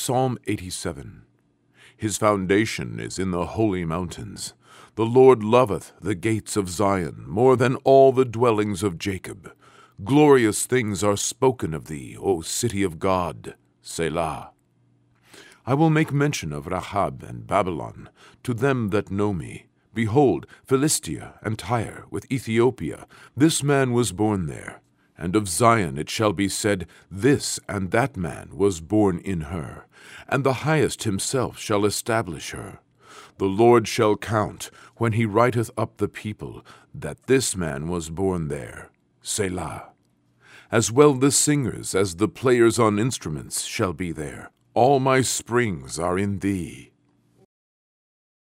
Psalm 87. His foundation is in the holy mountains. The Lord loveth the gates of Zion more than all the dwellings of Jacob. Glorious things are spoken of thee, O city of God. Selah. I will make mention of Rahab and Babylon to them that know me. Behold, Philistia and Tyre with Ethiopia, this man was born there. And of Zion it shall be said, This and that man was born in her, and the Highest himself shall establish her. The Lord shall count, when he writeth up the people, that this man was born there. Selah. As well the singers as the players on instruments shall be there. All my springs are in thee.